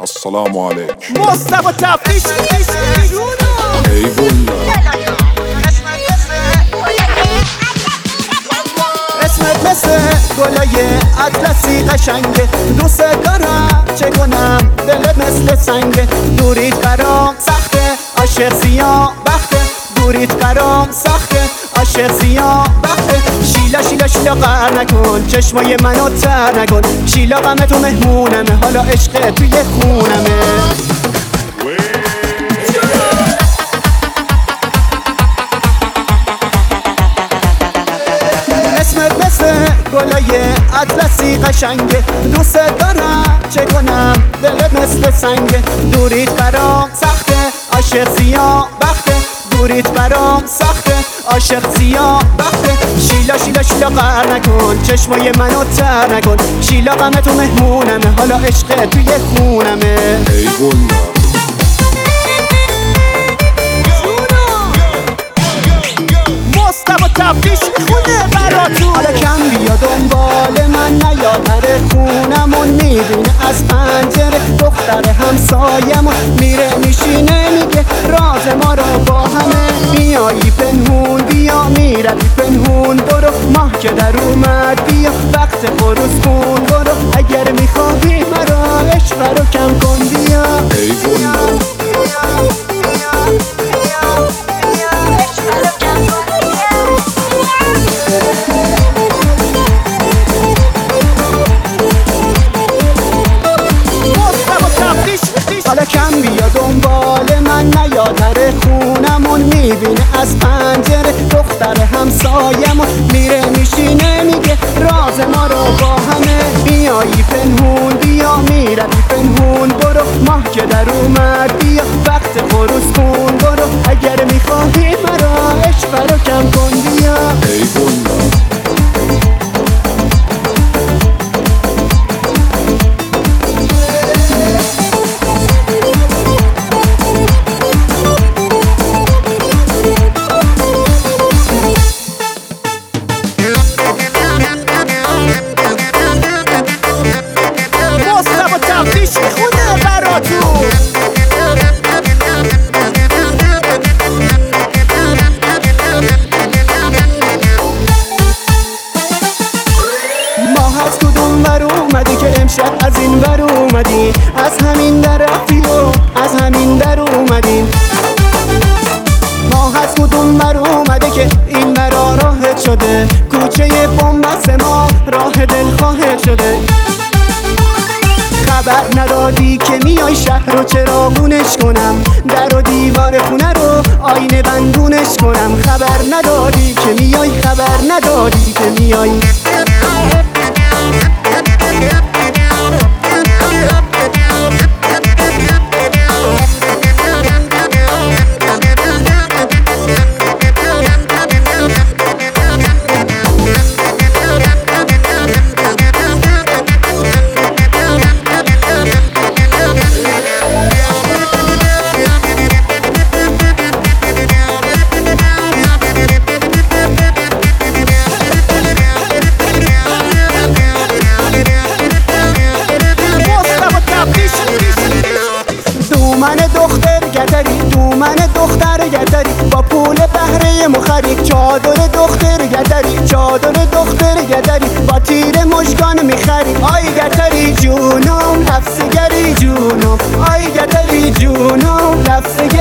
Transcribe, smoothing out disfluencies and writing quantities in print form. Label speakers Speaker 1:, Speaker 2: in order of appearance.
Speaker 1: السلام عليك
Speaker 2: مصطفى تفتیش اسمت مثل گلای اطلسی قشنگه، دوست دارم چه کنم دلت مثل سنگه. دوریت برام سخته عاشق سیاه بخته، دوریت برام سخته عاشق سیاه بخته. شیلا شیلا شیلا قهر نکن، چشمای منو تر نکن. شیلا غم تو مهمونمه، حالا عشق توی خونمه. اسمت مثل گلای اطلسی قشنگه، دوست دارم چه کنم دلت مثل سنگه. دوریت برام سخته عاشق سیاه بخته، دوریت برام سخته عاشق سیاه بخته. شیلا شیلا شیلا قهر نکن، چشمای منو تر نکن. شیلا غم تو مهمونمه، حالا عشق توی خونمه. مصطفى تفتیش میخونه براتون. حالا کم بیا دنبال من نیا، در خونمون میبینه از پنجره دختر همسایمون میره میشینه میگه راز ما رو با همه. میایی پنهون بیا، میروی پنهون برو، ماه که در اومد بیا وقت خروس کن برو. اگر میخواهی مرا عشق رو کم کن بیا. حالا کم بیا دنبال من نیا، در خونمون میبینه از پنجره دختر همسایمون میره میشینه میگه راز ما رو با همه. میایی پنهون بیا، میروی پنهون برو، ماه که در اومد بیا وقت خروس کن برو. اگر میخواهی مرا عشق رو کم کن بیا. از کدوم ور اومدی که امشب از این ور اومدی؟ از همین در رفتی و از همین در اومدیم. ما از کدوم ور اومده که این ورا راهت شده؟ کوچه بنبست ما راه دلخواهت شده. خبر ندادی که میای شهر رو چراغونش کنم، در و دیوار خونه رو آینه بندونش کنم. خبر ندادی که میای، خبر ندادی که میای. دومن دختر گدری با پول بهره مخری. چادر دختر گدری، چادر دختر گدری با تیر مژگان میخری. آی گدری جونم لفظگری جونم، آی گدری جونم لفظگری.